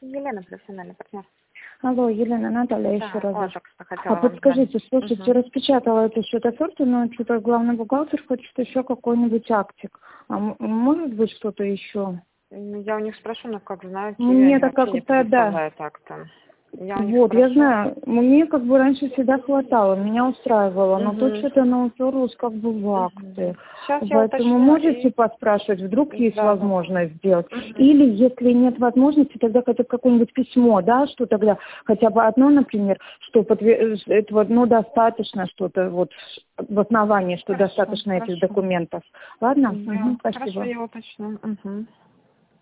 Елена, профессиональный партнер. Алло, Елена, Наталья, Да, еще раз. вот только что хотела вам Подскажите, сказать. слушайте, распечатала эту счет-оферту, но что-то главный бухгалтер хочет еще какой-нибудь актик. А может быть что-то еще? Я у них спрошу, но как знаете, Мне они так вообще не как-то, да. предоставляют так-то. Я у них Вот, я спрошу. знаю, мне как бы раньше всегда хватало, меня устраивало, но тут что-то она уперлась как бы в акты. Сейчас я Поэтому уточню можете и... поспрашивать, вдруг есть Да. возможность сделать. Или если нет возможности, тогда хотя бы какое-нибудь письмо, да, что тогда хотя бы одно, например, что этого, ну, достаточно что-то, вот в основании, что Хорошо, достаточно этих хорошо. документов. Ладно? Хорошо, Спасибо. я уточню.